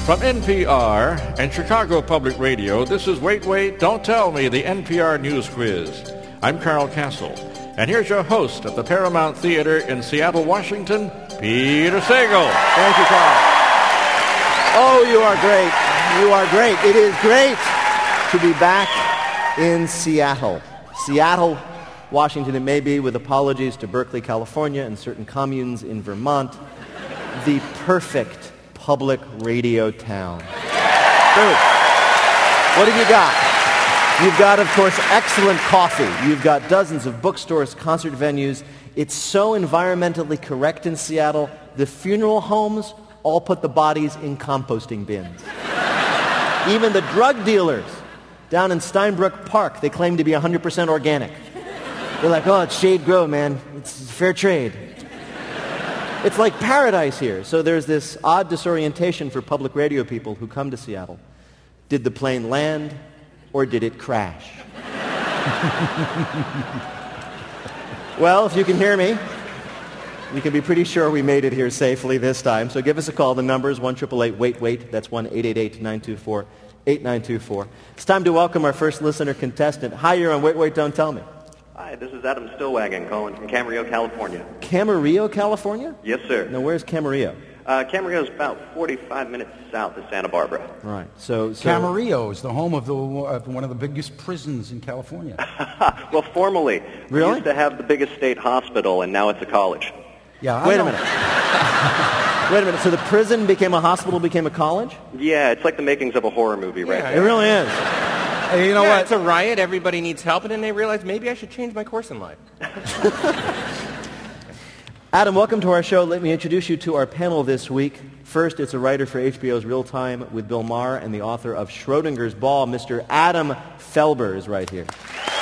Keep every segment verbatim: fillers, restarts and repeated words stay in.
From N P R and Chicago Public Radio, this is Wait, Wait, Don't Tell Me, the N P R News Quiz. I'm Carl Castle, and here's your host at the Paramount Theater in Seattle, Washington, Peter Sagal. Thank you, Carl. Oh, you are great. You are great. It is great to be back in Seattle. Seattle, Washington, it may be, with apologies to Berkeley, California, and certain communes in Vermont, the perfect public radio town. Dude, what have you got? You've got, of course, excellent coffee. You've got dozens of bookstores, concert venues. It's so environmentally correct in Seattle, the funeral homes all put the bodies in composting bins. Even the drug dealers down in Steinbrook Park, they claim to be one hundred percent organic. They're like, oh, it's shade grow, man. It's fair trade. It's like paradise here. So there's this odd disorientation for public radio people who come to Seattle. Did the plane land or did it crash? Well, if you can hear me, you can be pretty sure we made it here safely this time. So give us a call. The number is one eight eight eight, wait, wait. That's one eight eight eight, nine two four, eight nine two four. It's time to welcome our first listener contestant. Hi, you're on Wait, Wait, Don't Tell Me. Hi, this is Adam Stillwagon calling from Camarillo, California. Camarillo, California? Yes, sir. Now, where's Camarillo? Uh, Camarillo is about forty-five minutes south of Santa Barbara. Right. So, so Camarillo is the home of the uh, one of the biggest prisons in California. Well, formerly, really? we used to have the biggest state hospital, and now it's a college. Yeah. I Wait know. a minute. Wait a minute. So the prison became a hospital, became a college? Yeah, it's like the makings of a horror movie right It there. really is. Hey, you know yeah, what? it's a riot. Everybody needs help, and then they realize maybe I should change my course in life. Adam, welcome to our show. Let me introduce you to our panel this week. First, it's a writer for H B O's Real Time with Bill Maher and the author of Schrodinger's Ball, Mister Adam Felber is right here.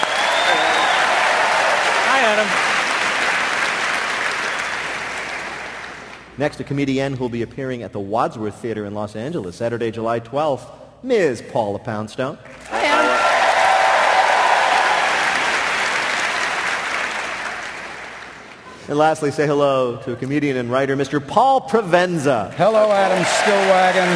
Hi, Adam. Next, a comedian who will be appearing at the Wadsworth Theater in Los Angeles, Saturday, July twelfth, Miz Paula Poundstone. Hi, Adam. And lastly, say hello to a comedian and writer, Mister Paul Provenza. Hello, Adam Stillwagon.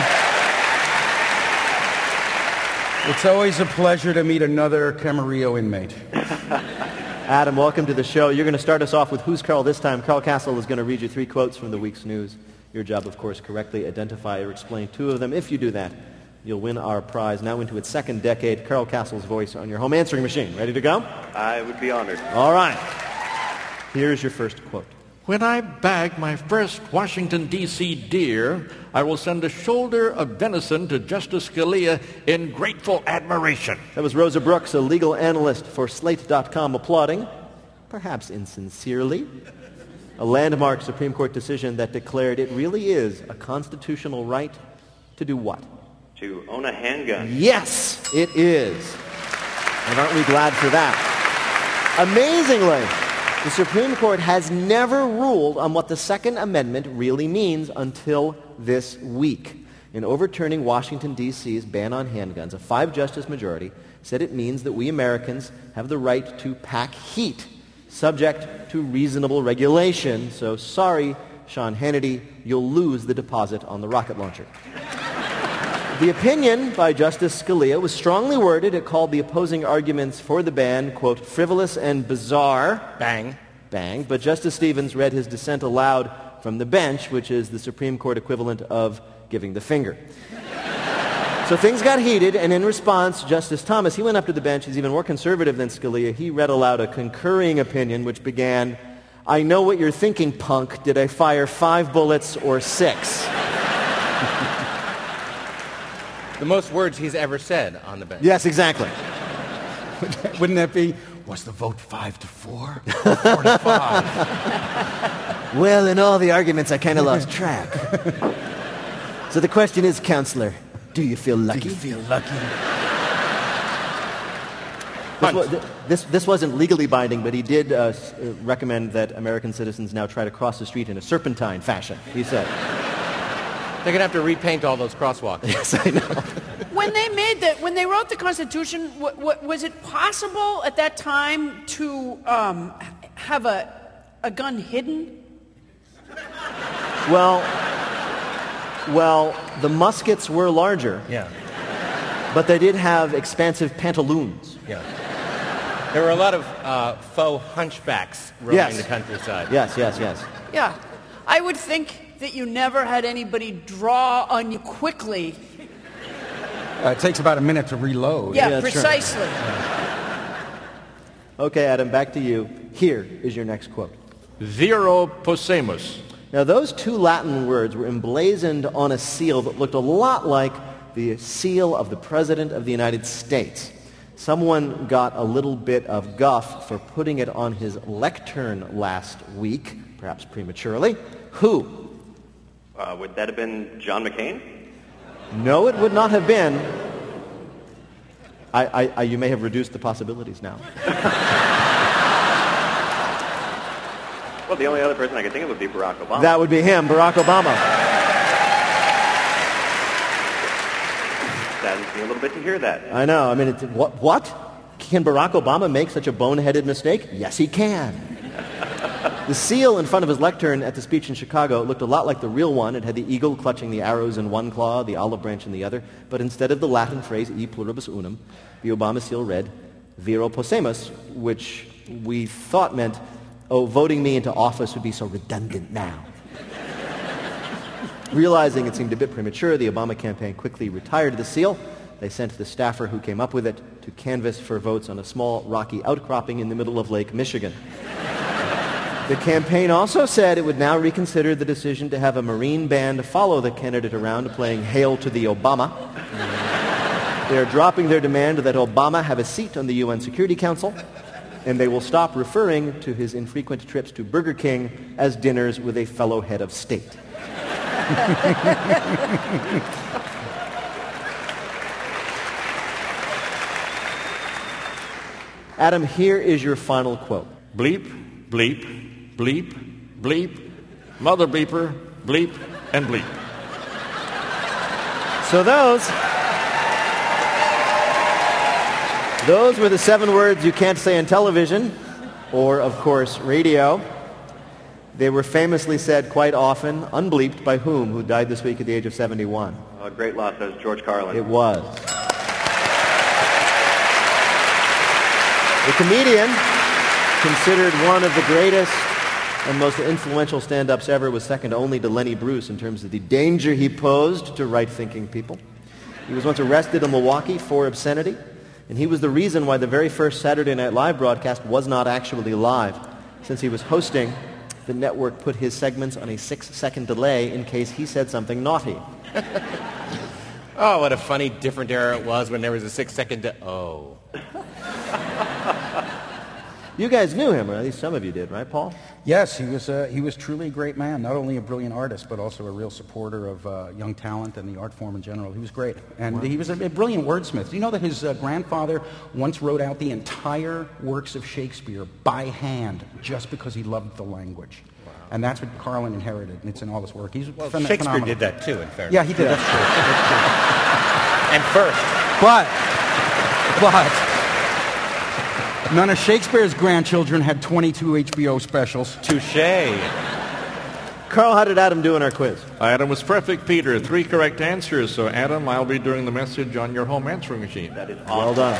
It's always a pleasure to meet another Camarillo inmate. Adam, welcome to the show. You're going to start us off with Who's Carl this time. Carl Castle is going to read you three quotes from the week's news. Your job, of course, correctly identify or explain two of them. If you do that, you'll win our prize, now into its second decade, Carl Castle's voice on your home answering machine. Ready to go? I would be honored. All right. Here's your first quote. When I bag my first Washington, D C deer, I will send a shoulder of venison to Justice Scalia in grateful admiration. That was Rosa Brooks, a legal analyst for Slate dot com, applauding, perhaps insincerely, a landmark Supreme Court decision that declared it really is a constitutional right to do what? To own a handgun. Yes, it is. And aren't we glad for that? Amazingly, the Supreme Court has never ruled on what the Second Amendment really means until this week. In overturning Washington, D C's ban on handguns, a five-justice majority said it means that we Americans have the right to pack heat, subject to reasonable regulation. So sorry, Sean Hannity, you'll lose the deposit on the rocket launcher. The opinion by Justice Scalia was strongly worded. It called the opposing arguments for the ban, quote, frivolous and bizarre. Bang. Bang. But Justice Stevens read his dissent aloud from the bench, which is the Supreme Court equivalent of giving the finger. So things got heated, and in response, Justice Thomas, he went up to the bench. He's even more conservative than Scalia. He read aloud a concurring opinion, which began, I know what you're thinking, punk. Did I fire five bullets or six? The most words he's ever said on the bench. Yes, exactly. Wouldn't that be, was the vote five to four? Or four to five? Well, in all the arguments, I kind of lost track. So the question is, counselor, do you feel lucky? Do you feel lucky? This, wa- th- this, this wasn't legally binding, but he did uh, s- uh, recommend that American citizens now try to cross the street in a serpentine fashion, he said. They're going to have to repaint all those crosswalks. Yes, I know. When they made the, when they wrote the Constitution, w- w- was it possible at that time to um, have a, a gun hidden? Well, Well, the muskets were larger, Yeah. but they did have expansive pantaloons. Yeah. There were a lot of uh, faux hunchbacks roaming Yes. the countryside. Yes, yes, yes. Yeah. I would think that you never had anybody draw on you quickly. Uh, it takes about a minute to reload. Yeah, Yeah, sure. precisely. Okay, Adam, back to you. Here is your next quote. Viro possemus. Now, those two Latin words were emblazoned on a seal that looked a lot like the seal of the President of the United States. Someone got a little bit of guff for putting it on his lectern last week, perhaps prematurely. Who? Uh, would that have been John McCain? No, it would not have been. I, I, I, you may have reduced the possibilities now. Well, the only other person I could think of would be Barack Obama. That would be him, Barack Obama. Saddens me a little bit to hear that. I know. I mean, it's, what, what? Can Barack Obama make such a boneheaded mistake? Yes, he can. The seal in front of his lectern at the speech in Chicago looked a lot like the real one. It had the eagle clutching the arrows in one claw, the olive branch in the other. But instead of the Latin phrase e pluribus unum, the Obama seal read viro possemus, which we thought meant, oh, voting me into office would be so redundant now. Realizing it seemed a bit premature, the Obama campaign quickly retired the seal. They sent the staffer who came up with it to canvass for votes on a small rocky outcropping in the middle of Lake Michigan. The campaign also said it would now reconsider the decision to have a Marine band follow the candidate around playing Hail to the Obama. They are dropping their demand that Obama have a seat on the U N Security Council, and they will stop referring to his infrequent trips to Burger King as dinners with a fellow head of state. Adam, here is your final quote. Bleep, bleep, bleep, bleep, mother bleeper, bleep, and bleep. So those, those were the seven words you can't say on television, or, of course, radio. They were famously said quite often, unbleeped by whom, who died this week at the age of seventy-one. A great loss. That was George Carlin. It was. The comedian, considered one of the greatest and most influential stand-ups ever, was second only to Lenny Bruce in terms of the danger he posed to right-thinking people. He was once arrested in Milwaukee for obscenity, and he was the reason why the very first Saturday Night Live broadcast was not actually live. Since he was hosting, the network put his segments on a six-second delay in case he said something naughty. Oh, what a funny, different era it was when there was a six-second de- oh. You guys knew him, or at least some of you did, right, Paul? Yes, he was, uh, he was truly a great man, not only a brilliant artist, but also a real supporter of uh, young talent and the art form in general. He was great. And he was a, a brilliant wordsmith. Do you know that his uh, grandfather once wrote out the entire works of Shakespeare by hand just because he loved the language? Wow. And that's what Carlin inherited, and it's in all his work. He's Well, phen- Shakespeare phenomenal. did that too, in fairness. Yeah, he did. That's true. And first. But, but, none of Shakespeare's grandchildren had twenty-two H B O specials. Touche. Carl, how did Adam do in our quiz? Adam was perfect, Peter. Three correct answers. So, Adam, I'll be doing the message on your home answering machine. That is Well awesome. done.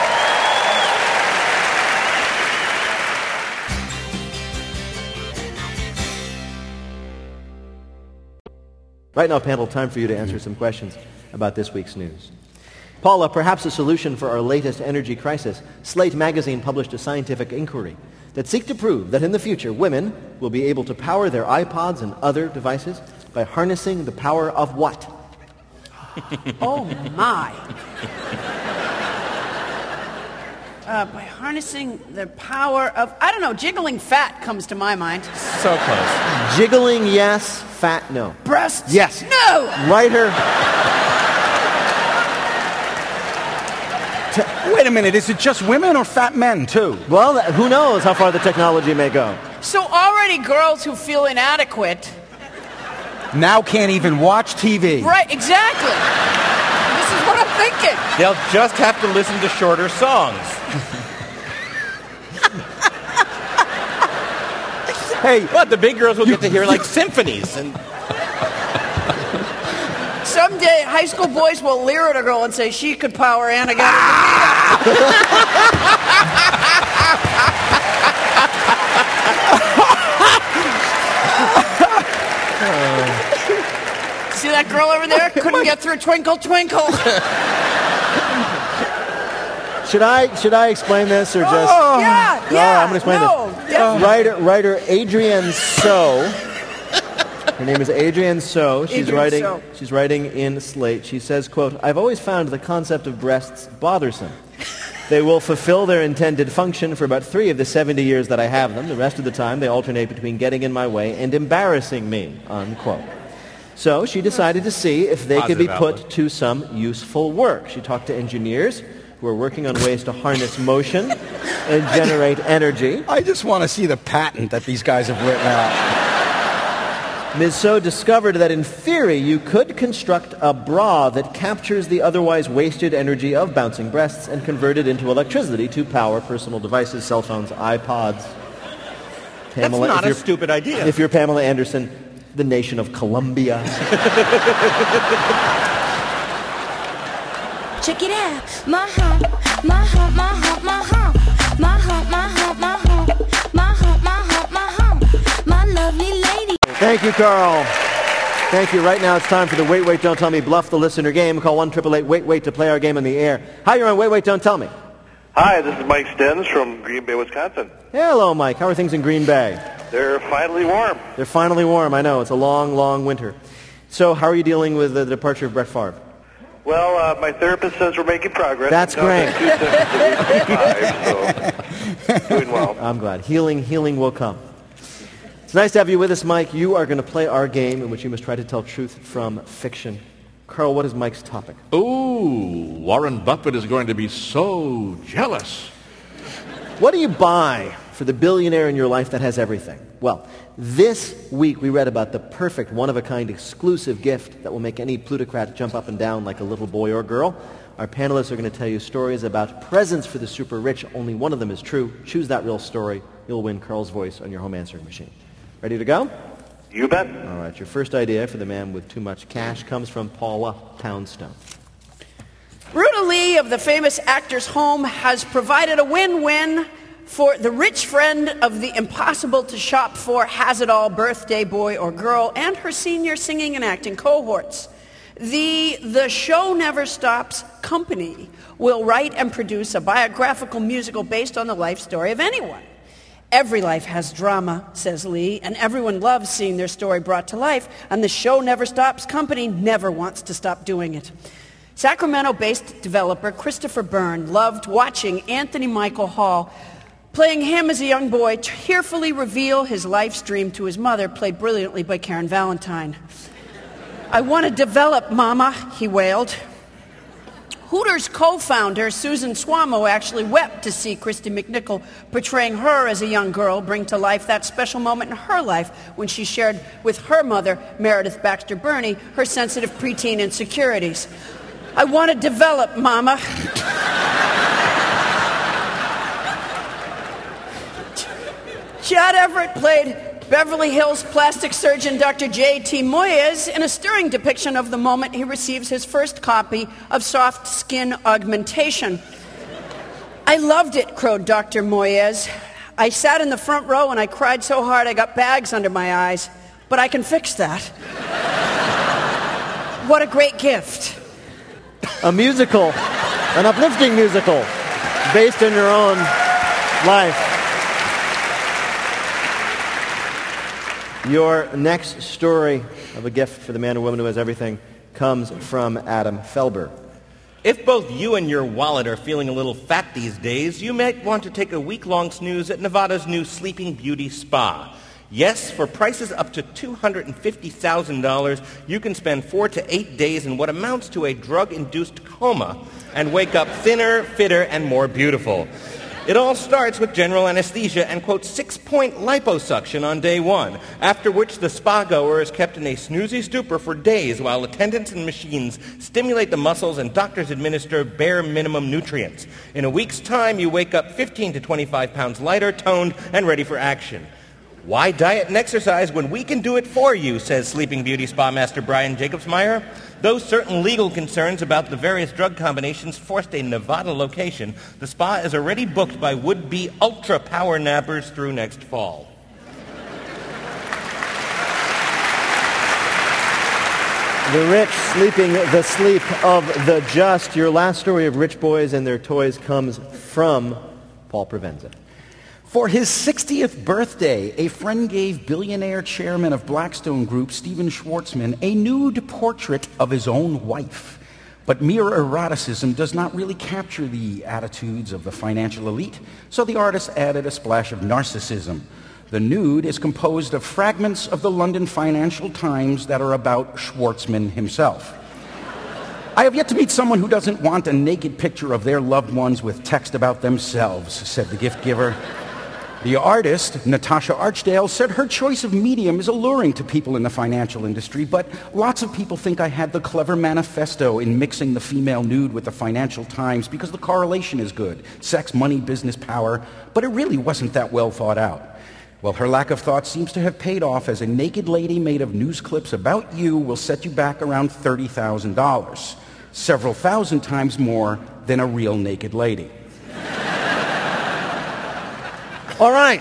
Right now, panel, time for you to answer some questions about this week's news. Paula, perhaps a solution for our latest energy crisis. Slate magazine published a scientific inquiry that seek to prove that in the future, women will be able to power their iPods and other devices by harnessing the power of what? Oh, my. Uh, by harnessing the power of, I don't know, jiggling fat comes to my mind. So close. Jiggling, yes. Fat, no. Breasts? Yes. No! Writer. Wait a minute, is it just women or fat men, too? Well, th- who knows how far the technology may go. So already girls who feel inadequate. Now can't even watch T V. Right, exactly. This is what I'm thinking. They'll just have to listen to shorter songs. Hey, But the big girls will get to hear like symphonies. And someday high school boys will leer at a girl and say she could power Anna Gabriel. See that girl over there? Couldn't get through Twinkle Twinkle. Should I should I explain this or just? Oh, yeah, yeah. Oh, I'm going to explain no, this. definitely. Writer writer Adrienne So. Her name is Adrienne So. She's Adrienne writing. So. She's writing in Slate. She says, "Quote: I've always found the concept of breasts bothersome. They will fulfill their intended function for about three of the seventy years that I have them. The rest of the time, they alternate between getting in my way and embarrassing me." Unquote. So she decided to see if they could be put to some useful work. She talked to engineers who are working on ways to harness motion and generate energy. I just want to see the patent that these guys have written out. Miz So discovered that in theory you could construct a bra that captures the otherwise wasted energy of bouncing breasts and convert it into electricity to power personal devices, cell phones, iPods. Pamela, That's not if a stupid idea. If you're Pamela Anderson, the nation of Colombia. Check it out. My hump, my hump, my hump, my hump. My hump, my hump, my hump. My hump, my hump, my hump. My lovely lady. Thank you, Carl. Thank you. Right now it's time for the Wait, Wait, Don't Tell Me Bluff the Listener game. Call one eight eight eight wait wait to play our game on the air. Hi, you're on Wait, Wait, Don't Tell Me. Hi, this is Mike Stens from Green Bay, Wisconsin. Hello, Mike. How are things in Green Bay? They're finally warm. They're finally warm. I know. It's a long, long winter. So how are you dealing with the departure of Brett Favre? Well, uh, my therapist says we're making progress. That's great. So, doing well. I'm glad. Healing, healing will come. It's nice to have you with us, Mike. You are going to play our game in which you must try to tell truth from fiction. Carl, what is Mike's topic? Ooh, Warren Buffett is going to be so jealous. What do you buy for the billionaire in your life that has everything? Well, this week we read about the perfect, one-of-a-kind, exclusive gift that will make any plutocrat jump up and down like a little boy or girl. Our panelists are going to tell you stories about presents for the super rich. Only one of them is true. Choose that real story. You'll win Carl's voice on your home answering machine. Ready to go? You bet. All right. Your first idea for the man with too much cash comes from Paula Poundstone. Ruta Lee of the famous actor's home has provided a win-win for the rich friend of the impossible-to-shop-for has-it-all birthday boy or girl and her senior singing and acting cohorts. The The Show Never Stops company will write and produce a biographical musical based on the life story of anyone. Every life has drama, says Lee, and everyone loves seeing their story brought to life, and the Show Never Stops company never wants to stop doing it. Sacramento-based developer Christopher Byrne loved watching Anthony Michael Hall playing him as a young boy tearfully reveal his life's dream to his mother, played brilliantly by Karen Valentine. "I want to develop, Mama," he wailed. Hooters co-founder Susan Swamo actually wept to see Christy McNichol portraying her as a young girl bring to life that special moment in her life when she shared with her mother, Meredith Baxter Burney, her sensitive preteen insecurities. "I want to develop, Mama." Chad Everett played Beverly Hills plastic surgeon Doctor J T Moyes in a stirring depiction of the moment he receives his first copy of soft skin augmentation. "I loved it," crowed Doctor Moyes. "I sat in the front row and I cried so hard I got bags under my eyes. But I can fix that." What a great gift. A musical, an uplifting musical, based on your own life. Your next story of a gift for the man or woman who has everything comes from Adam Felber. If both you and your wallet are feeling a little fat these days, you might want to take a week-long snooze at Nevada's new Sleeping Beauty Spa. Yes, for prices up to two hundred fifty thousand dollars, you can spend four to eight days in what amounts to a drug-induced coma and wake up thinner, fitter, and more beautiful. It all starts with general anesthesia and, quote, six-point liposuction on day one, after which the spa-goer is kept in a snoozy stupor for days while attendants and machines stimulate the muscles and doctors administer bare minimum nutrients. In a week's time, you wake up fifteen to twenty-five pounds lighter, toned, and ready for action. Why diet and exercise when we can do it for you, says Sleeping Beauty Spa Master Brian Jacobsmeyer. Though certain legal concerns about the various drug combinations forced a Nevada location, the spa is already booked by would-be ultra-power nappers through next fall. The rich sleeping the sleep of the just. Your last story of rich boys and their toys comes from Paul Provenza. For his sixtieth birthday, a friend gave billionaire chairman of Blackstone Group, Stephen Schwartzman, a nude portrait of his own wife. But mere eroticism does not really capture the attitudes of the financial elite, so the artist added a splash of narcissism. The nude is composed of fragments of the London Financial Times that are about Schwartzman himself. I have yet to meet someone who doesn't want a naked picture of their loved ones with text about themselves, said the gift giver. The artist, Natasha Archdale, said her choice of medium is alluring to people in the financial industry, but lots of people think I had the clever manifesto in mixing the female nude with the Financial Times because the correlation is good. Sex, money, business, power. But it really wasn't that well thought out. Well, her lack of thought seems to have paid off, as a naked lady made of news clips about you will set you back around thirty thousand dollars. Several thousand times more than a real naked lady. All right.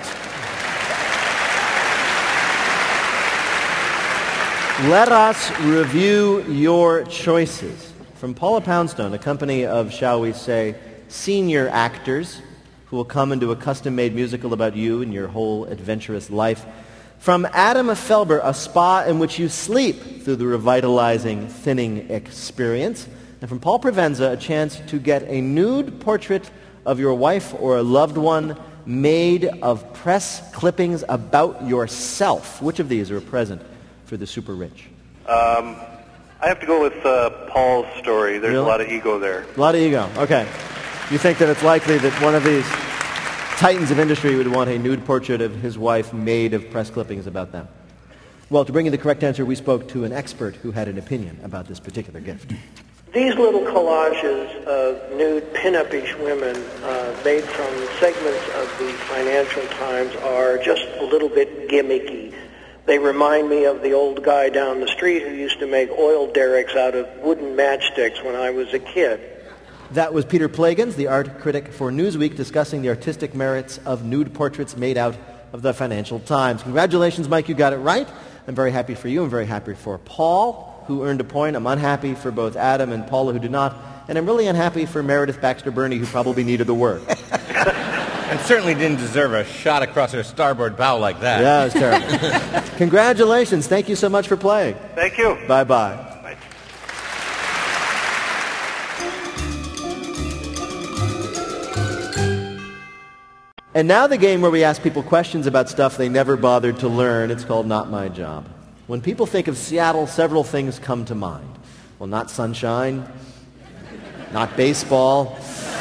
Let us review your choices. From Paula Poundstone, a company of, shall we say, senior actors who will come into a custom-made musical about you and your whole adventurous life. From Adam Felber, a spa in which you sleep through the revitalizing thinning experience. And from Paul Provenza, a chance to get a nude portrait of your wife or a loved one made of press clippings about yourself. Which of these are a present for the super rich? Um, I have to go with uh, Paul's story. There's Really? a lot of ego there. A lot of ego. Okay. You think that it's likely that one of these titans of industry would want a nude portrait of his wife made of press clippings about them? Well, to bring you the correct answer, we spoke to an expert who had an opinion about this particular gift. These little collages of nude pin-up-ish women uh, made from segments of the Financial Times are just a little bit gimmicky. They remind me of the old guy down the street who used to make oil derricks out of wooden matchsticks when I was a kid. That was Peter Plagans, the art critic for Newsweek, discussing the artistic merits of nude portraits made out of the Financial Times. Congratulations, Mike, you got it right. I'm very happy for you. I'm very happy for Paul, who earned a point. I'm unhappy for both Adam and Paula, who did not. And I'm really unhappy for Meredith Baxter Burney, who probably needed the work. And certainly didn't deserve a shot across her starboard bow like that. Yeah, it was terrible. Congratulations. Thank you so much for playing. Thank you. Bye-bye. Bye. And now the game where we ask people questions about stuff they never bothered to learn. It's called Not My Job. When people think of Seattle, several things come to mind. Well, not sunshine, not baseball,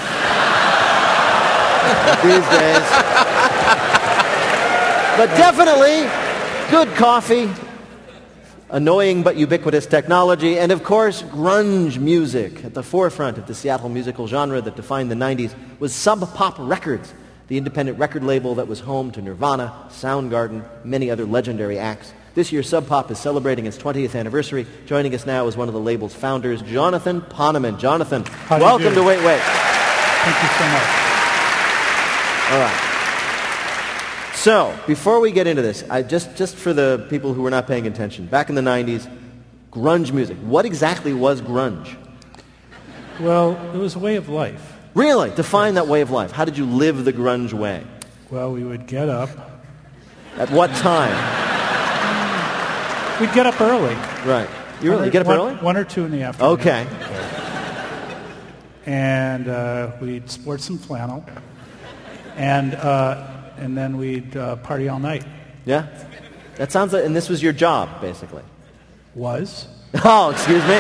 not these days, but definitely good coffee, annoying but ubiquitous technology, and of course, grunge music. At the forefront of the Seattle musical genre that defined the nineties was Sub Pop Records, the independent record label that was home to Nirvana, Soundgarden, many other legendary acts. This year, Sub Pop is celebrating its twentieth anniversary. Joining us now is one of the label's founders, Jonathan Poneman. Jonathan, How do you welcome do? to Wait Wait. Thank you so much. All right. So, before we get into this, I just, just for the people who were not paying attention, back in the nineties, grunge music. What exactly was grunge? Well, it was a way of life. Really? Define that way of life. How did you live the grunge way? Well, we would get up. At what time? We'd get up early. Right. You really One or- get up one, early? One or two in the afternoon. Okay. And uh, we'd sport some flannel. And uh, and then we'd uh, party all night. Yeah? That sounds like, and this was your job, basically. Was. Oh, excuse me.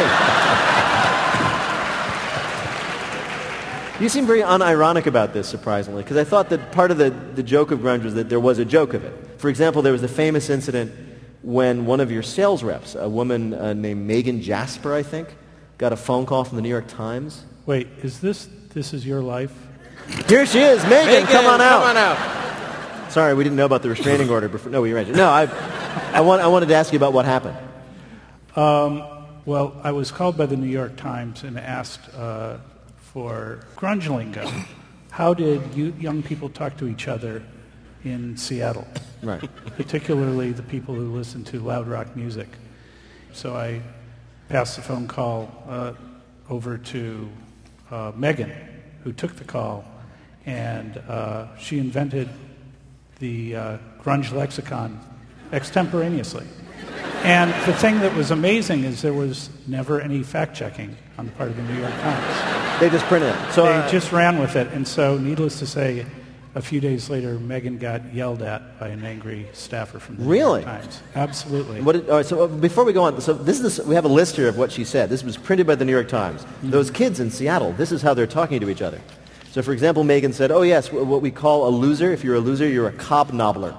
You seem very unironic about this, surprisingly, because I thought that part of the, the joke of grunge was that there was a joke of it. For example, there was a famous incident when one of your sales reps, a woman uh, named Megan Jasper, I think, got a phone call from the New York Times. Wait, is this this is your life? Here she is. Megan, Megan, come on out. Come on out. Sorry, we didn't know about the restraining order before. No, we arranged it. No, I, I, want, I wanted to ask you about what happened. Um, well, I was called by the New York Times and asked uh, for grunge lingo. How did you young people talk to each other in Seattle? Right. Particularly the people who listen to loud rock music. So I passed the phone call uh, over to uh, Megan, who took the call, and uh, she invented the uh, grunge lexicon extemporaneously. And the thing that was amazing is there was never any fact-checking on the part of the New York Times. They just printed it. So they uh, just ran with it. And so, needless to say, a few days later, Megan got yelled at by an angry staffer from the really? New York Times. Absolutely. What did, all right, so uh, before we go on, so this is we have a list here of what she said. This was printed by the New York Times. Mm-hmm. Those kids in Seattle, this is how they're talking to each other. So, for example, Megan said, oh, yes, what we call a loser, if you're a loser, you're a cobnobbler.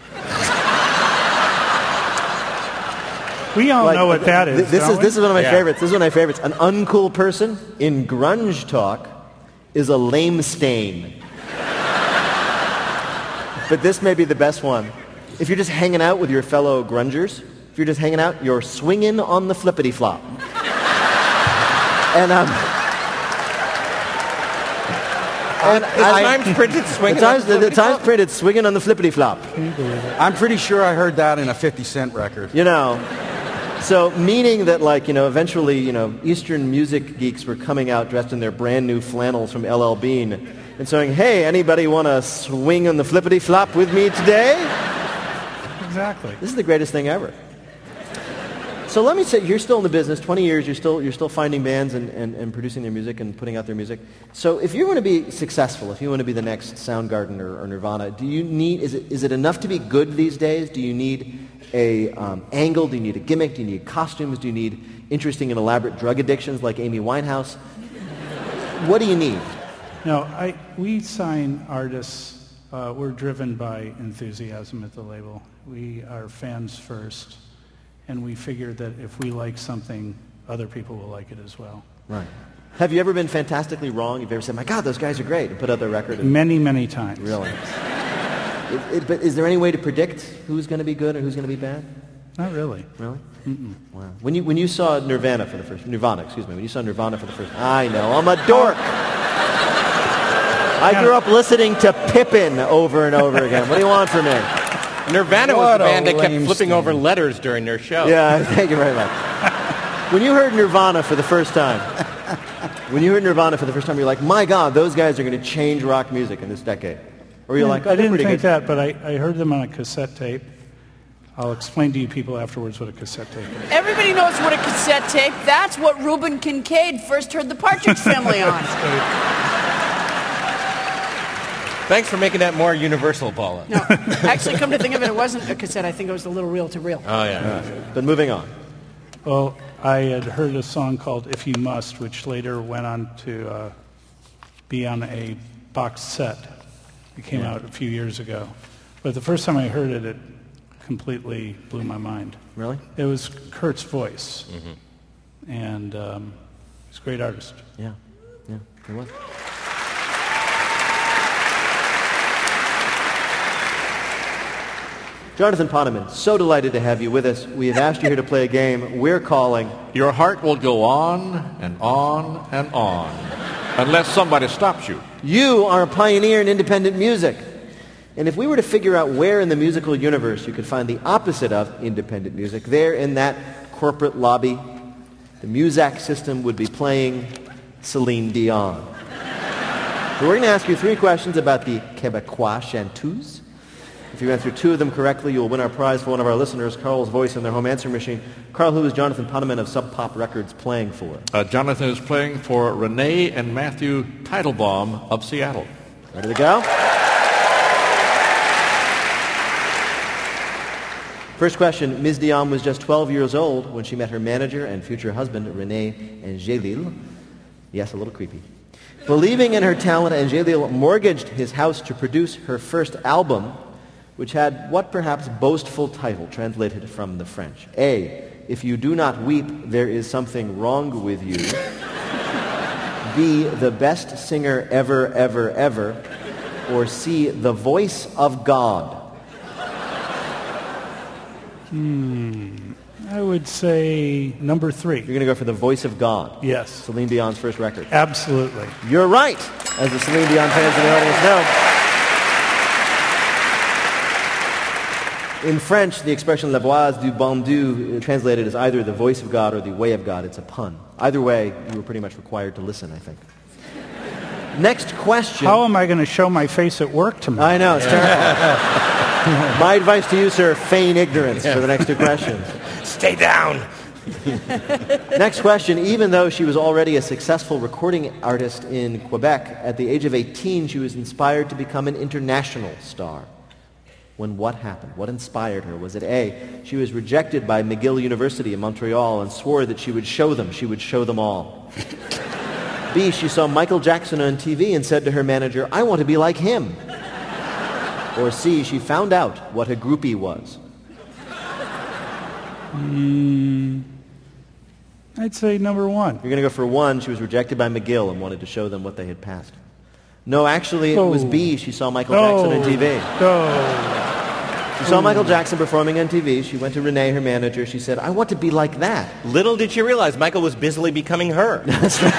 We all like, know what that is. This is, this is one of my yeah. favorites. This is one of my favorites. An uncool person in grunge talk is a lame stain. But this may be the best one. If you're just hanging out with your fellow grungers, if you're just hanging out, you're swinging on the flippity-flop. and um, and the I, Times printed swinging. The Times, on the, the, the Times printed swinging on the flippity-flop. I'm pretty sure I heard that in a fifty cent record. You know. So, meaning that, like, you know, eventually, you know, Eastern music geeks were coming out dressed in their brand new flannels from L L Bean and saying, hey, anybody want to swing on the flippity-flop with me today? Exactly. This is the greatest thing ever. So let me say, you're still in the business, twenty years, you're still, you're still finding bands and, and, and producing their music and putting out their music. So if you want to be successful, if you want to be the next Soundgarden or, or Nirvana, do you need, is it, is it enough to be good these days? Do you need a um, angle? Do you need a gimmick? Do you need costumes? Do you need interesting and elaborate drug addictions like Amy Winehouse? What do you need? No, I, we sign artists. Uh, we're driven by enthusiasm at the label. We are fans first, and we figure that if we like something, other people will like it as well. Right. Have you ever been fantastically wrong? Have you ever said, my God, those guys are great, and put out their record? And... Many, many times. Really? it, it, but is there any way to predict who's going to be good and who's going to be bad? Not really. Really? Mm-mm. Wow. When you, when you saw Nirvana for the first... Nirvana, excuse me. When you saw Nirvana for the first... I know, I'm a dork! I grew up listening to Pippin over and over again. What do you want from me? Nirvana What was the a band that kept lame flipping stand. over letters during their show. Yeah, thank you very much. When you heard Nirvana for the first time, when you heard Nirvana for the first time, you're like, my God, those guys are going to change rock music in this decade. Or you're Yeah, like, oh, I they're didn't pretty think good. that, but I, I heard them on a cassette tape. I'll explain to you people afterwards what a cassette tape is. Everybody knows what a cassette tape. That's what Reuben Kincaid first heard the Partridge Family on. Thanks for making that more universal, Paula. No, actually, come to think of it, it wasn't a cassette. I think it was a little reel-to-reel. Oh, yeah. But moving on. Well, I had heard a song called If You Must, which later went on to uh, be on a box set. It came Yeah. out a few years ago. But the first time I heard it, it completely blew my mind. Really? It was Kurt's voice. Mm-hmm. And um, he's a great artist. Yeah. Yeah, it was. Jonathan Poneman, so delighted to have you with us. We have asked you here to play a game we're calling... Your heart will go on and on and on unless somebody stops you. You are a pioneer in independent music. And if we were to figure out where in the musical universe you could find the opposite of independent music, there in that corporate lobby, the Muzak system would be playing Celine Dion. So we're going to ask you three questions about the Québécois chanteuse. If you answer two of them correctly, you'll win our prize for one of our listeners, Carl's voice in their home answering machine. Carl, who is Jonathan Poneman of Sub Pop Records playing for? Uh, Jonathan is playing for Renee and Matthew Teitelbaum of Seattle. Ready to go? First question. Miz Dion was just twelve years old when she met her manager and future husband, René Angelil. Yes, a little creepy. Believing in her talent, Angelil mortgaged his house to produce her first album, which had what perhaps boastful title, translated from the French? A, If You Do Not Weep, There Is Something Wrong With You. B, The Best Singer Ever, Ever, Ever. Or C, the voice of God? Hmm. I would say number three. You're going to go for the voice of God? Yes. Celine Dion's first record? Absolutely. You're right, as the Celine Dion fans in the audience know. In French, the expression la voix du bon Dieu, translated as either the voice of God or the way of God. It's a pun. Either way, you were pretty much required to listen, I think. Next question. How am I going to show my face at work tomorrow? I know, it's terrible. My advice to you, sir, feign ignorance for the next two questions. Stay down. Next question. Even though she was already a successful recording artist in Quebec, at the age of eighteen, she was inspired to become an international star. When what happened? What inspired her? Was it A, she was rejected by McGill University in Montreal and swore that she would show them, she would show them all? B, she saw Michael Jackson on T V and said to her manager, I want to be like him. Or C, she found out what a groupie was? Mm, I'd say number one. You're going to go for one. She was rejected by McGill and wanted to show them what they had passed. No, actually, it oh. was B. She saw Michael oh. Jackson on T V. Oh. She saw Michael Jackson performing on T V. She went to Renee, her manager. She said, I want to be like that. Little did she realize Michael was busily becoming her. That's right.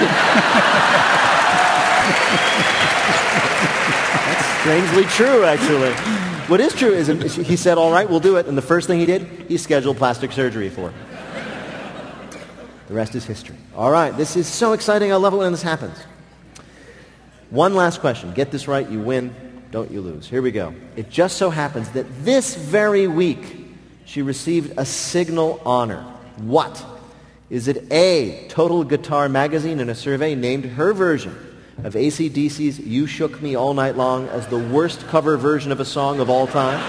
That's strangely true, actually. What is true is he said, all right, we'll do it. And the first thing he did, he scheduled plastic surgery for her. The rest is history. All right, this is so exciting. I love it when this happens. One last question. Get this right, you win. Don't you lose. Here we go. It just so happens that this very week she received a signal honor. What? Is it A, Total Guitar Magazine in a survey named her version of A C D C's You Shook Me All Night Long as the worst cover version of a song of all time?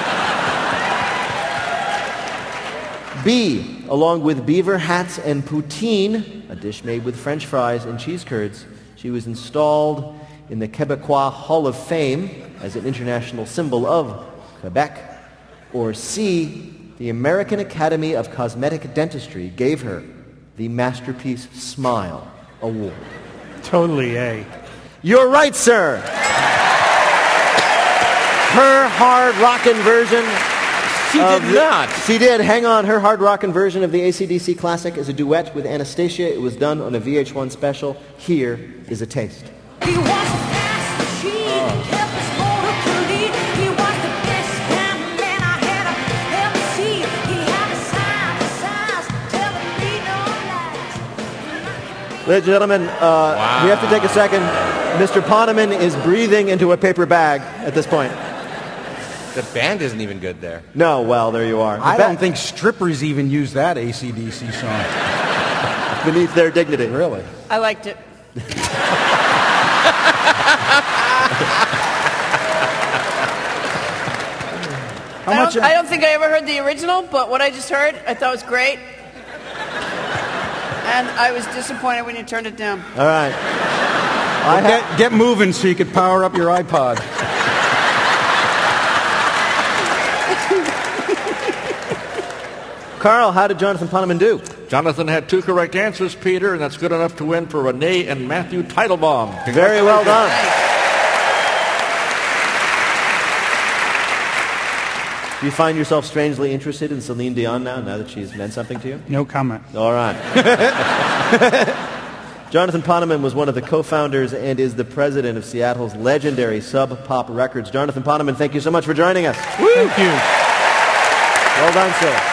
B, along with beaver hats and poutine, a dish made with French fries and cheese curds, she was installed in the Quebecois Hall of Fame as an international symbol of Quebec. Or C, the American Academy of Cosmetic Dentistry gave her the Masterpiece Smile Award. Totally A. You're right, sir. Her hard rockin' version. She did the, not. She did. Hang on. Her hard rockin' version of the A C D C classic is a duet with Anastasia. It was done on a V H one special. Here is a taste. He was a fast machine, kept his motor pretty. He was the best kind of man I had ever seen. He had a sign, signs, telling me no lies. Ladies and gentlemen, uh, wow. we have to take a second. Mister Poneman is breathing into a paper bag at this point. The band isn't even good there. No, well, there you are. The I ba- don't think strippers even use that A C D C song. Beneath their dignity. Really? I liked it. How I, much, don't, uh, I don't think I ever heard the original, but what I just heard, I thought was great. And I was disappointed when you turned it down. All right. Well, I get, ha- get moving so you could power up your iPod. Carl, how did Jonathan Poneman do? Jonathan had two correct answers, Peter, and that's good enough to win for Renee and Matthew Teitelbaum. Very well done. Do you find yourself strangely interested in Celine Dion now, now that she's meant something to you? No comment. All right. Jonathan Poneman was one of the co-founders and is the president of Seattle's legendary Sub Pop Records. Jonathan Poneman, thank you so much for joining us. Thank you. Well done, sir.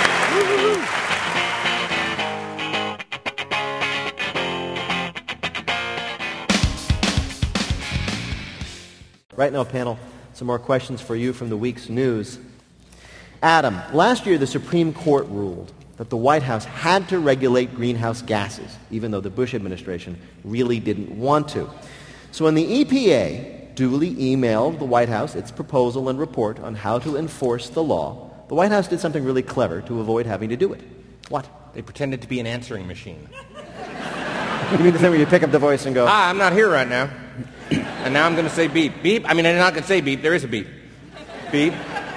Right now, panel, some more questions for you from the week's news. Adam, last year the Supreme Court ruled that the White House had to regulate greenhouse gases, even though the Bush administration really didn't want to. So when the E P A duly emailed the White House its proposal and report on how to enforce the law, the White House did something really clever to avoid having to do it. What? They pretended to be an answering machine. You mean the thing where you pick up the voice and go, Hi, I'm not here right now. And now I'm going to say beep. Beep? I mean, I'm not going to say beep. There is a beep. Beep.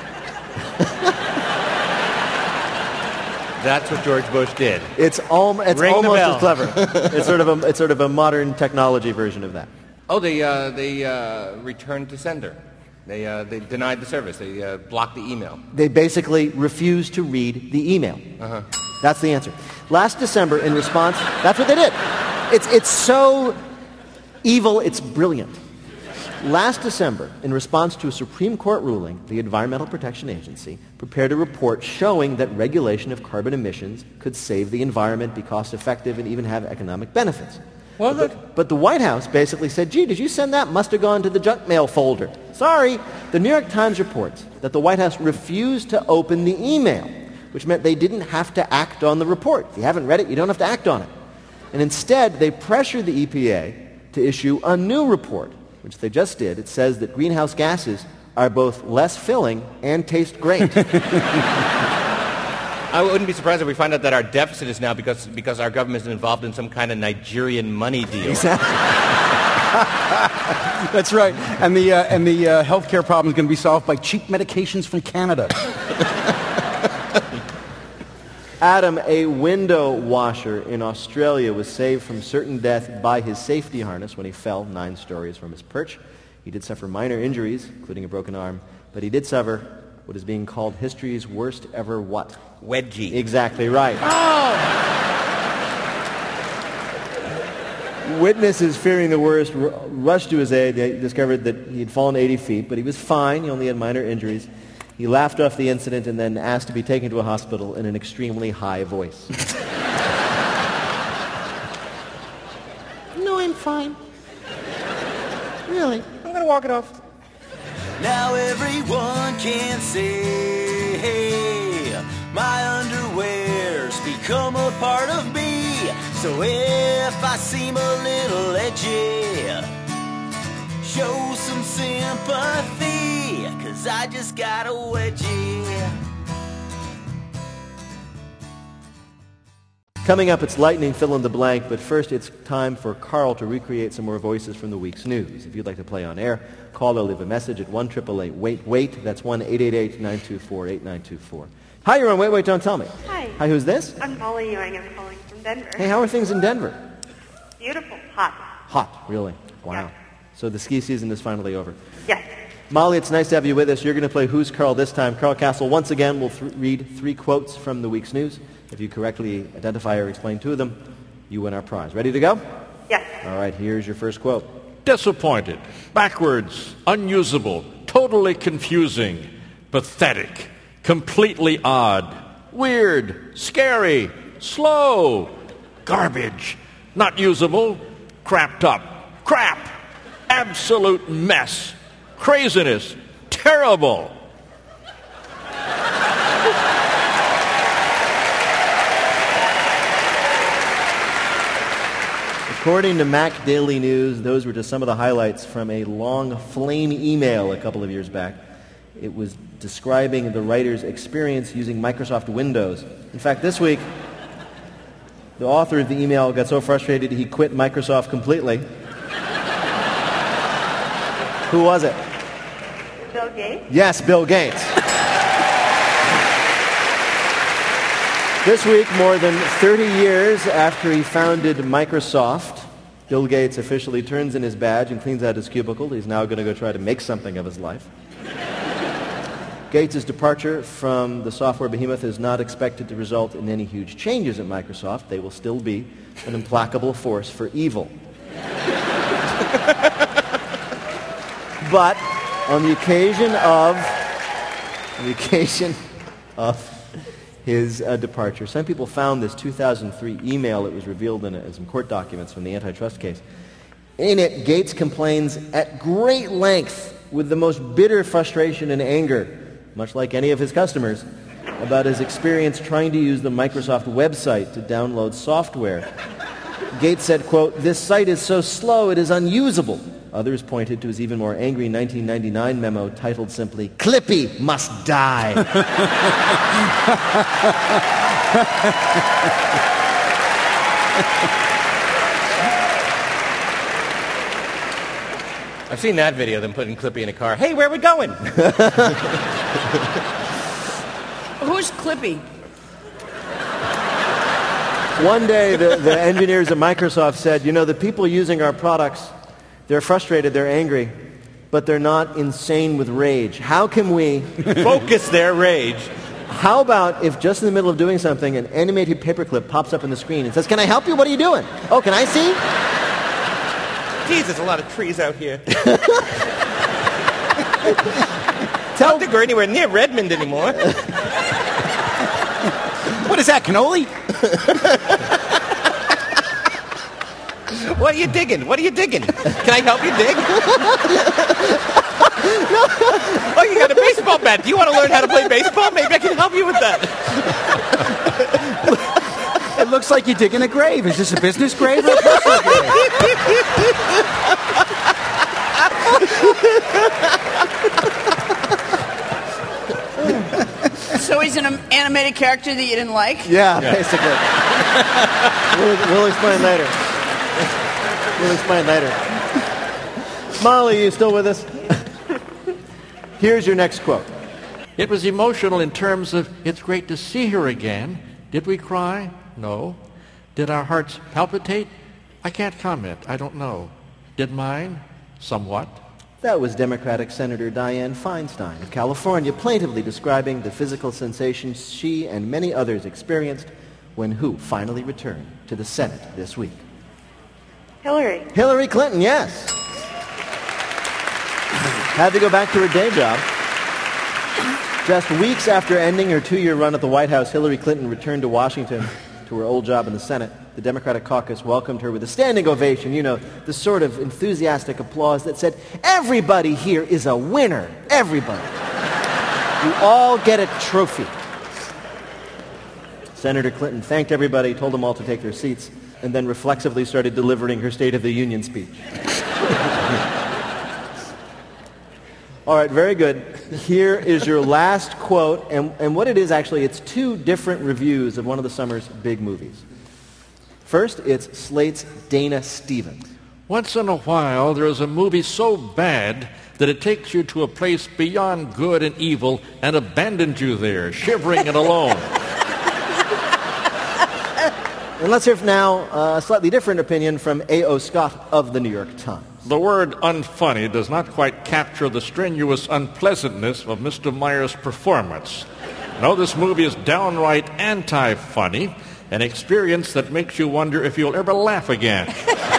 That's what George Bush did. It's, al- it's Ring the almost bell. as clever. It's sort of a, it's sort of a modern technology version of that. Oh, they uh, they uh, returned to sender. They uh, they denied the service. They uh, blocked the email. They basically refused to read the email. Uh-huh. That's the answer. Last December, in response, that's what they did. It's, it's so evil, it's brilliant. Last December, in response to a Supreme Court ruling, the Environmental Protection Agency prepared a report showing that regulation of carbon emissions could save the environment, be cost-effective, and even have economic benefits. Well, but, the, but the White House basically said, gee, did you send that? Must have gone to the junk mail folder. Sorry. The New York Times reports that the White House refused to open the email, which meant they didn't have to act on the report. If you haven't read it, you don't have to act on it. And instead, they pressured the E P A to issue a new report, which they just did. It says that greenhouse gases are both less filling and taste great. I wouldn't be surprised if we find out that our deficit is now because because our government is involved in some kind of Nigerian money deal. Exactly. That's right. And the, uh, and the uh, healthcare problem is going to be solved by cheap medications from Canada. Adam, a window washer in Australia, was saved from certain death by his safety harness when he fell nine stories from his perch. He did suffer minor injuries, including a broken arm, but he did suffer what is being called history's worst ever what? Wedgie. Exactly right. Oh! Witnesses fearing the worst r- rushed to his aid. They discovered that he had fallen eighty feet, but he was fine. He only had minor injuries. He laughed off the incident and then asked to be taken to a hospital in an extremely high voice. No, I'm fine. Really? I'm going to walk it off. Now everyone can say, hey, my underwear's become a part of me. So if I seem a little edgy, show some sympathy, 'cause I just got a wedgie. Coming up, it's lightning fill in the blank, but first it's time for Carl to recreate some more voices from the week's news. If you'd like to play on air, call or leave a message at one eight eight eight wait wait. That's one eight eight eight nine two four eight nine two four. Hi, you're on Wait Wait Don't Tell Me. Hi. Hi, who's this? I'm Molly Ewing. I'm calling from Denver. Hey, how are things in Denver? Beautiful. Hot. Hot, really? Wow. So the ski season is finally over. Yes. Molly, it's nice to have you with us. You're going to play Who's Carl this time. Carl Castle, once again, will th- read three quotes from the week's news. If you correctly identify or explain two of them, you win our prize. Ready to go? Yes. All right, here's your first quote. Disappointed, backwards, unusable, totally confusing, pathetic, completely odd, weird, scary, slow, garbage, not usable, crapped up, crap, absolute mess, craziness, terrible. According to Mac Daily News, those were just some of the highlights from a long flame email a couple of years back. It was describing the writer's experience using Microsoft Windows. In fact, this week, the author of the email got so frustrated he quit Microsoft completely. Who was it? Bill Gates? Yes, Bill Gates. This week, more than thirty years after he founded Microsoft, Bill Gates officially turns in his badge and cleans out his cubicle. He's now going to go try to make something of his life. Gates' departure from the software behemoth is not expected to result in any huge changes at Microsoft. They will still be an implacable force for evil. But on the occasion of, on the occasion of his uh, departure, some people found this two thousand three email that was revealed in, a, in some court documents from the antitrust case. In it, Gates complains at great length with the most bitter frustration and anger, much like any of his customers, about his experience trying to use the Microsoft website to download software. Gates said, quote, "This site is so slow it is unusable." Others pointed to his even more angry nineteen ninety-nine memo titled simply, "Clippy must die." I've seen that video, them putting Clippy in a car. Hey, where are we going? Who's Clippy? One day, the, the engineers at Microsoft said, you know, the people using our products, They're frustrated, they're angry, but they're not insane with rage. How can we focus their rage? How about if just in the middle of doing something, an animated paperclip pops up on the screen and says, "Can I help you? What are you doing?" "Oh, can I see?" Geez, there's a lot of trees out here. I don't think we're anywhere near Redmond anymore. What is that, cannoli? What are you digging? What are you digging? Can I help you dig? Oh, you got a baseball bat. Do you want to learn how to play baseball? Maybe I can help you with that. It looks like you're digging a grave. Is this a business grave or a personal grave? So he's an animated character that you didn't like? Yeah, yeah. basically. we'll, we'll explain later. We'll explain later. Molly, you still with us? Here's your next quote. It was emotional in terms of, it's great to see her again. Did we cry? No. Did our hearts palpitate? I can't comment. I don't know. Did mine? Somewhat. That was Democratic Senator Dianne Feinstein of California plaintively describing the physical sensations she and many others experienced when who finally returned to the Senate this week? Hillary. Hillary Clinton, yes. Had to go back to her day job. Just weeks after ending her two-year run at the White House, Hillary Clinton returned to Washington to her old job in the Senate. The Democratic caucus welcomed her with a standing ovation, you know, the sort of enthusiastic applause that said, "Everybody here is a winner. Everybody. You all get a trophy." Senator Clinton thanked everybody, told them all to take their seats, and then reflexively started delivering her State of the Union speech. All right, very good. Here is your last quote, and, and what it is actually, it's two different reviews of one of the summer's big movies. First, it's Slate's Dana Stevens. Once in a while, there is a movie so bad that it takes you to a place beyond good and evil and abandons you there, shivering and alone. And let's hear now uh, a slightly different opinion from A O Scott of the New York Times. The word unfunny does not quite capture the strenuous unpleasantness of Mister Meyer's performance. No, this movie is downright anti-funny, an experience that makes you wonder if you'll ever laugh again.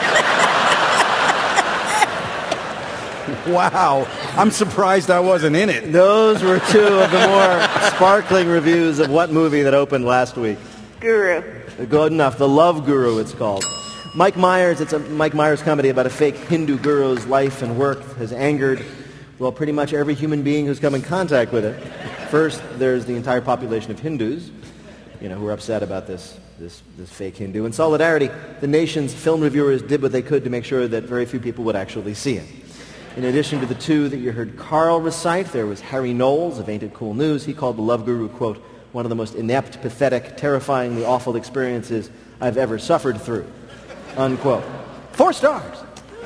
Wow. I'm surprised I wasn't in it. Those were two of the more sparkling reviews of what movie that opened last week. Guru. Good enough. The Love Guru, it's called. Mike Myers, it's a Mike Myers comedy about a fake Hindu guru's life and work has angered, well, pretty much every human being who's come in contact with it. First, there's the entire population of Hindus, you know, who are upset about this, this, this fake Hindu. In solidarity, the nation's film reviewers did what they could to make sure that very few people would actually see it. In addition to the two that you heard Carl recite, there was Harry Knowles of Ain't It Cool News. He called The Love Guru, quote, one of the most inept, pathetic, terrifyingly awful experiences I've ever suffered through, unquote. Four stars.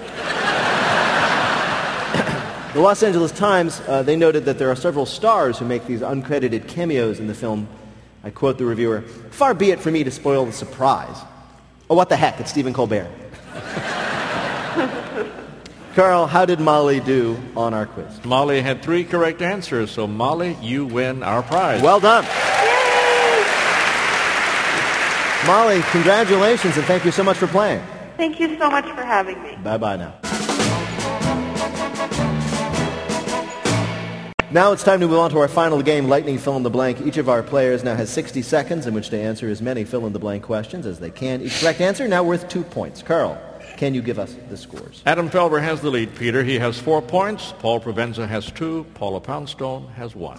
The Los Angeles Times, uh, they noted that there are several stars who make these uncredited cameos in the film. I quote the reviewer, "Far be it for me to spoil the surprise." Oh, what the heck, it's Stephen Colbert. Carl, how did Molly do on our quiz? Molly had three correct answers, so Molly, you win our prize. Well done. Molly, congratulations, and thank you so much for playing. Thank you so much for having me. Bye-bye now. Now it's time to move on to our final game, Lightning Fill in the Blank. Each of our players now has sixty seconds in which to answer as many fill-in-the-blank questions as they can. Each correct answer now worth two points. Carl, can you give us the scores? Adam Felber has the lead, Peter. He has four points. Paul Provenza has two. Paula Poundstone has one.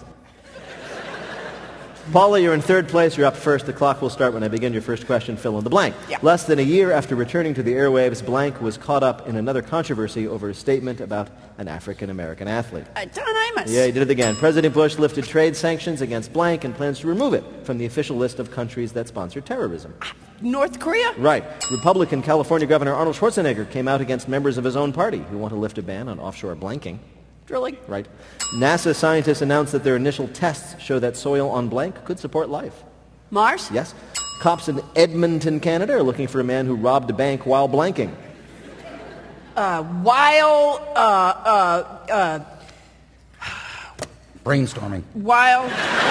Paula, you're in third place. You're up first. The clock will start when I begin your first question. Fill in the blank. Yeah. Less than a year after returning to the airwaves, blank was caught up in another controversy over a statement about an African-American athlete. Uh, Don Imus. Yeah, he did it again. President Bush lifted trade sanctions against blank and plans to remove it from the official list of countries that sponsor terrorism. North Korea? Right. Republican California Governor Arnold Schwarzenegger came out against members of his own party who want to lift a ban on offshore blanking. Drilling? Right. NASA scientists announced that their initial tests show that soil on blank could support life. Mars? Yes. Cops in Edmonton, Canada are looking for a man who robbed a bank while blanking. uh, while uh, uh, uh, Brainstorming. while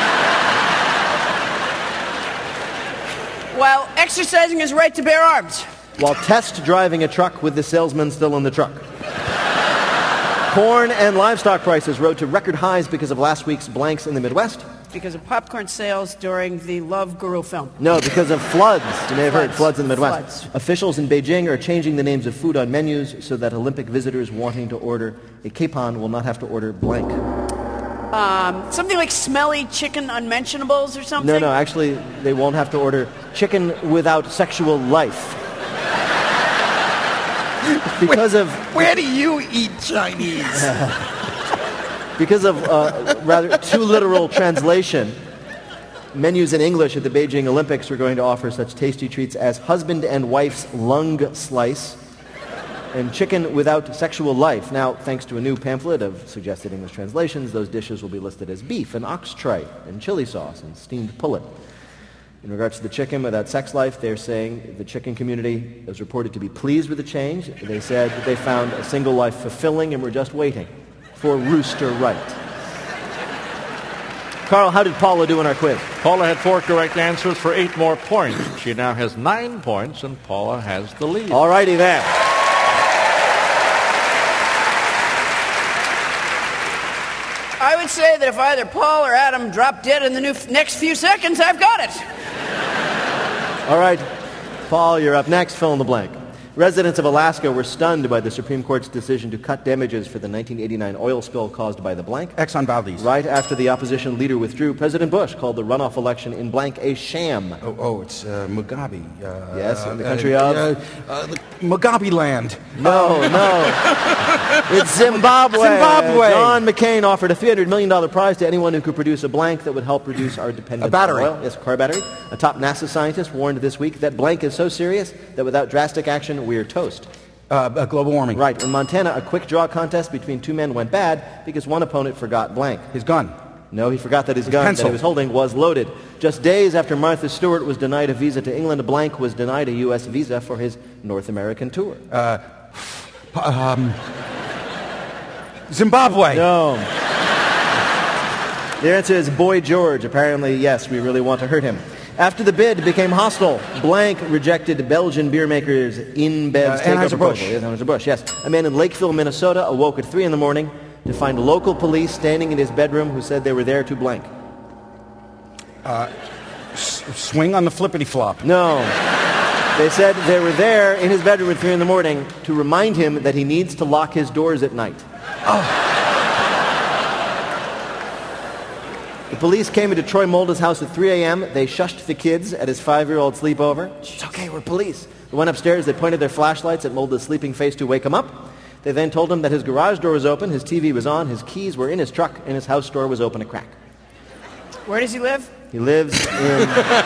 while exercising his right to bear arms. While test driving a truck with the salesman still in the truck. Corn and livestock prices rose to record highs because of last week's blanks in the Midwest. Because of popcorn sales during the Love Guru film. No, because of floods. You may have heard floods in the Midwest. Floods. Officials in Beijing are changing the names of food on menus so that Olympic visitors wanting to order a capon will not have to order blank. Um, something like smelly chicken unmentionables or something? No, no, actually, they won't have to order chicken without sexual life. Because of... Where do you eat Chinese? Because of uh, rather too literal translation, menus in English at the Beijing Olympics are going to offer such tasty treats as husband and wife's lung slice and chicken without sexual life. Now, thanks to a new pamphlet of suggested English translations, those dishes will be listed as beef and ox tripe and chili sauce and steamed pullet. In regards to the chicken without sex life, they're saying the chicken community is reported to be pleased with the change. They said that they found a single life fulfilling and were just waiting for rooster right. Carl, how did Paula do in our quiz? Paula had four correct answers for eight more points. She now has nine points, and Paula has the lead. All righty then. I would say that if either Paul or Adam drop dead in the new f- next few seconds, I've got it. All right, Paul, you're up next. Fill in the blank. Residents of Alaska were stunned by the Supreme Court's decision to cut damages for the nineteen eighty-nine oil spill caused by the blank. Exxon Valdez. Right after the opposition leader withdrew, President Bush called the runoff election in blank a sham. Oh, oh it's uh, Mugabe. Uh, Yes, in the uh, country uh, of? Uh, uh, the Mugabe land. No, no. It's Zimbabwe. Zimbabwe. John McCain offered a three hundred million dollars prize to anyone who could produce a blank that would help reduce our dependence A battery. on oil. Yes, a car battery. A top NASA scientist warned this week that blank is so serious that without drastic action, we're toast. Uh, uh, global warming. Right. In Montana, a quick draw contest between two men went bad because one opponent forgot blank. His gun. No, he forgot that his, His gun pencil. that he was holding was loaded. Just days after Martha Stewart was denied a visa to England, blank was denied a U S visa for his North American tour. Uh, um, Zimbabwe. No. The answer is Boy George. Apparently, yes, we really want to hurt him. After the bid became hostile, blank rejected Belgian beer makers InBev's Uh, takeover Anheuser-Busch. proposal. Yes, Anheuser-Busch, yes. A man in Lakeville, Minnesota, awoke at three in the morning to find local police standing in his bedroom who said they were there to blank. Uh, s- swing on the flippity-flop. No. They said they were there in his bedroom at three in the morning to remind him that he needs to lock his doors at night. Oh. The police came into Troy Mulder's house at three a.m. They shushed the kids at his five-year-old sleepover. It's okay, we're police. They went upstairs. They pointed their flashlights at Mulder's sleeping face to wake him up. They then told him that his garage door was open, his T V was on, his keys were in his truck, and his house door was open a crack. Where does he live? He lives in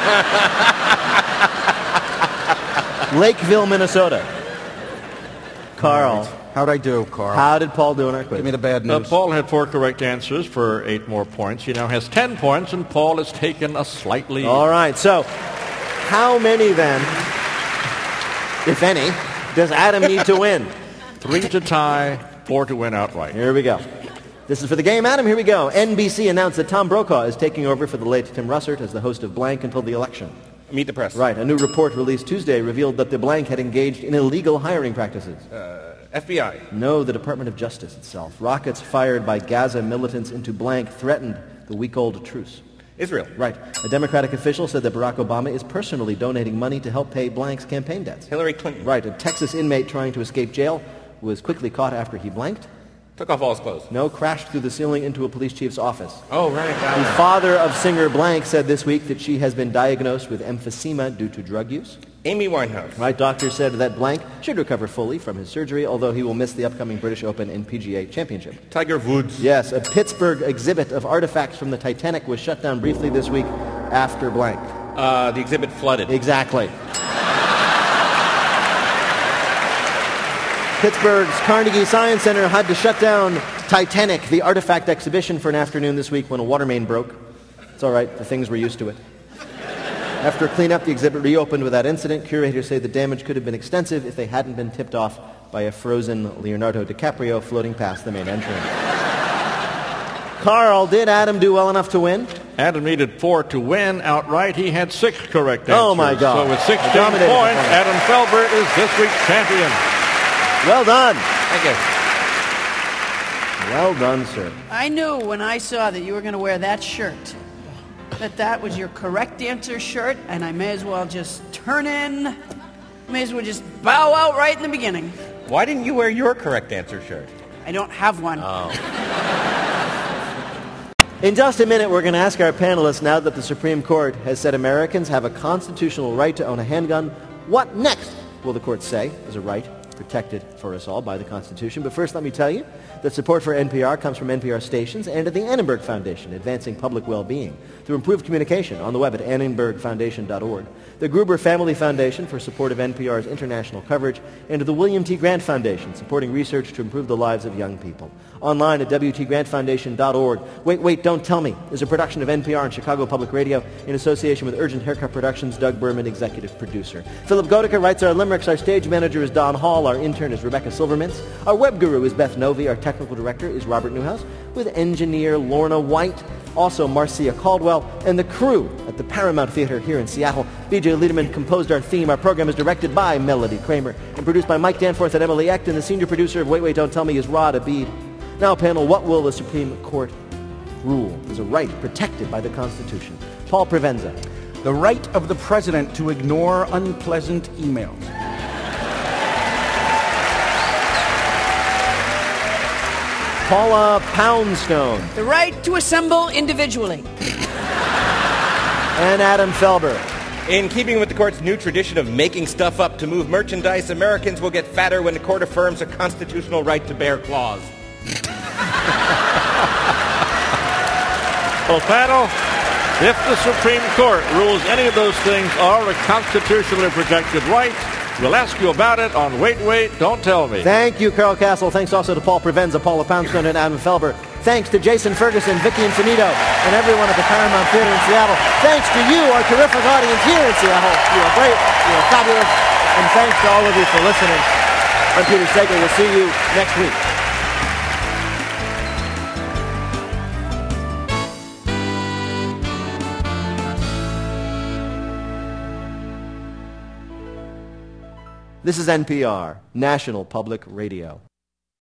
Lakeville, Minnesota. Carl. How'd I do, Carl? How did Paul do in our quiz? Give me the bad Uh, news. Paul had four correct answers for eight more points. He now has ten points, and Paul has taken a slight lead. All right, so how many then, if any, does Adam need to win? Three to tie, four to win outright. Here we go. This is for the game, Adam. Here we go. N B C announced that Tom Brokaw is taking over for the late Tim Russert as the host of Blank until the election. Meet the press. Right. A new report released Tuesday revealed that the Blank had engaged in illegal hiring practices. Uh, F B I. No, the Department of Justice itself. Rockets fired by Gaza militants into Blank threatened the week-old truce. Israel. Right. A Democratic official said that Barack Obama is personally donating money to help pay Blank's campaign debts. Hillary Clinton. Right. A Texas inmate trying to escape jail was quickly caught after he blanked. Took off all his clothes. No, crashed through the ceiling into a police chief's office. Oh, right. Got The it. father of singer Blank said this week that she has been diagnosed with emphysema due to drug use. Amy Winehouse. Right, doctors said that Blank should recover fully from his surgery, although he will miss the upcoming British Open and P G A Championship. Tiger Woods. Yes, a Pittsburgh exhibit of artifacts from the Titanic was shut down briefly this week after Blank. Uh, the exhibit flooded. Exactly. Pittsburgh's Carnegie Science Center had to shut down Titanic, the artifact exhibition, for an afternoon this week when a water main broke. It's all right, the things were used to it. After cleanup, the exhibit reopened without incident. Curators say the damage could have been extensive if they hadn't been tipped off by a frozen Leonardo DiCaprio floating past the main entrance. Carl, did Adam do well enough to win? Adam needed four to win outright. He had six correct answers. Oh, my God. So with sixteen Dominated points, performance. Adam Felber is this week's champion. Well done. Thank you. Well done, sir. I knew when I saw that you were going to wear that shirt that that was your correct answer shirt, and I may as well just turn in, may as well just bow out right in the beginning. Why didn't you wear your correct answer shirt? I don't have one. Oh. In just a minute, we're going to ask our panelists, now that the Supreme Court has said Americans have a constitutional right to own a handgun, what next will the court say is a right protected for us all by the Constitution? But first, let me tell you that support for N P R comes from N P R stations and at the Annenberg Foundation, advancing public well-being through improved communication on the web at annenberg foundation dot org, the Gruber Family Foundation for support of N P R's international coverage, and to the William T. Grant Foundation, supporting research to improve the lives of young people. Online at w t grant foundation dot org. Wait, Wait, Don't Tell Me is a production of N P R and Chicago Public Radio in association with Urgent Haircut Productions. Doug Berman, executive producer. Philip Goedeke writes our limericks. Our stage manager is Don Hall. Our intern is Rebecca Silvermintz. Our web guru is Beth Novi. Our technical director is Robert Newhouse, with engineer Lorna White, also Marcia Caldwell, and the crew at the Paramount Theater here in Seattle. B J Liederman composed our theme. Our program is directed by Melody Kramer and produced by Mike Danforth and Emily Echt, and the senior producer of Wait, Wait, Don't Tell Me is Rod Abid. Now, panel, what will the Supreme Court rule is a right protected by the Constitution? Paul Provenza. The right of the president to ignore unpleasant emails. Paula Poundstone. The right to assemble individually. And Adam Felber. In keeping with the court's new tradition of making stuff up to move merchandise, Americans will get fatter when the court affirms a constitutional right to bear claws. Well, panel, if the Supreme Court rules any of those things are a constitutionally protected right, we'll ask you about it on Wait, Wait, Don't Tell Me. Thank you, Carol Castle. Thanks also to Paul Provenza, Paula Poundstone, and Adam Felber. Thanks to Jason Ferguson, Vicky Infinito, and everyone at the Paramount Theater in Seattle. Thanks to you, our terrific audience here in Seattle. You are great. You are fabulous. And thanks to all of you for listening. I'm Peter Sager. We'll see you next week. This is N P R, National Public Radio.